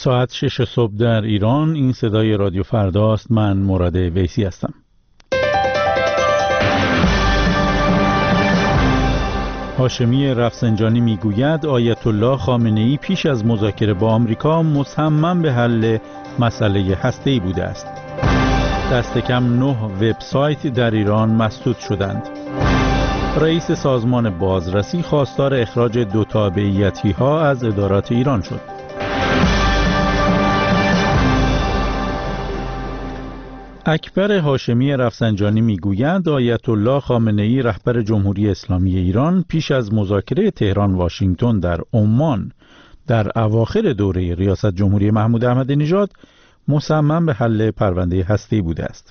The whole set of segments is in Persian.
ساعت 6 صبح در ایران. این صدای رادیو فرداست. من مراد ویسی هستم. هاشمی رفسنجانی میگوید آیت الله خامنه‌ای پیش از مذاکره با آمریکا مصمم به حل مسئله هسته‌ای بوده است. دست کم 9 وبسایت در ایران مسدود شدند. رئیس سازمان بازرسی خواستار اخراج 2 تابعیتی‌ها از ادارات ایران شد. اکبر هاشمی رفسنجانی میگوید آیت الله خامنه‌ای رهبر جمهوری اسلامی ایران پیش از مذاکره تهران واشنگتن در عمان در اواخر دوره ریاست جمهوری محمود احمدی نژاد مصمم به حل پرونده هسته‌ای بوده است.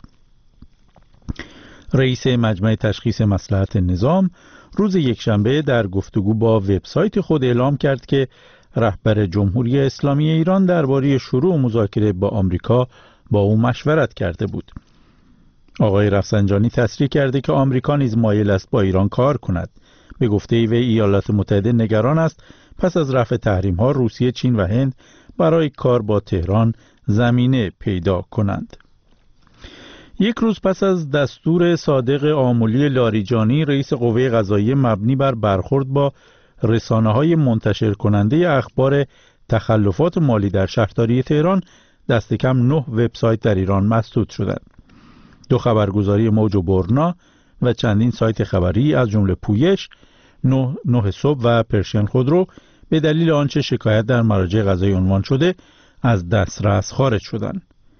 رئیس مجمع تشخیص مصلحت نظام روز یکشنبه در گفتگو با وبسایت خود اعلام کرد که رهبر جمهوری اسلامی ایران درباره شروع مذاکره با آمریکا با او مشورت کرده بود. آقای رفسنجانی تصریح کرده که آمریکا نیز مایل است با ایران کار کند. به گفته وی ایالات متحده نگران است پس از رفع تحریم‌ها روسیه، چین و هند برای کار با تهران زمینه پیدا کنند. یک روز پس از دستور صادق آملی لاریجانی رئیس قوه قضاییه مبنی بر برخورد با رسانه‌های منتشر کننده اخبار تخلفات مالی در شهرداری تهران، دست کم 9 وبسایت در ایران مسدود شدند. 2 خبرگزاری موج و برنا و چندین سایت خبری از جمله پویش، 9 صبح و پرشین خودرو به دلیل آنچه شکایت در مراجع قضایی عنوان شده از دسترس خارج شدند.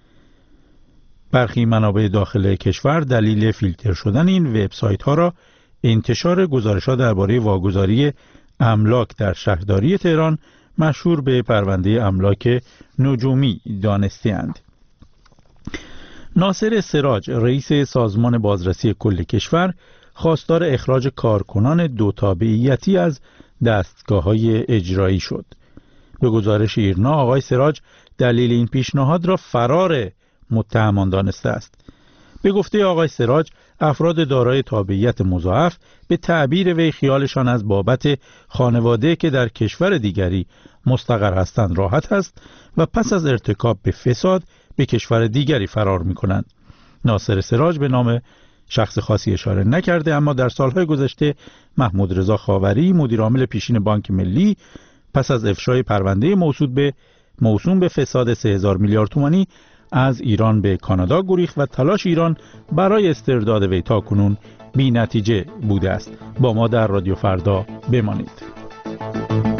برخی منابع داخل کشور دلیل فیلتر شدن این وبسایت ها را انتشار گزارش‌ها درباره واگذاری املاک در شهرداری تهران مشهور به پرونده املاک نجومی دانسته‌اند. ناصر سراج رئیس سازمان بازرسی کل کشور خواستار اخراج کارکنان 2 تابعیتی از دستگاه‌های اجرایی شد. به گزارش ایرنا آقای سراج دلیل این پیشنهاد را فرار متهمان دانسته است. به گفته آقای سراج افراد دارای تابعیت مضاعف به تعبیر وی خیالشان از بابت خانواده که در کشور دیگری مستقر هستند راحت است و پس از ارتکاب به فساد به کشور دیگری فرار می‌کنند. ناصر سراج به نام شخص خاصی اشاره نکرده، اما در سالهای گذشته محمود رضا خاوری مدیرعامل پیشین بانک ملی پس از افشای پرونده موسوم به فساد 3000 میلیارد تومانی از ایران به کانادا گریخت و تلاش ایران برای استرداد وی تاکنون بی نتیجه بوده است. با ما در رادیو فردا بمانید.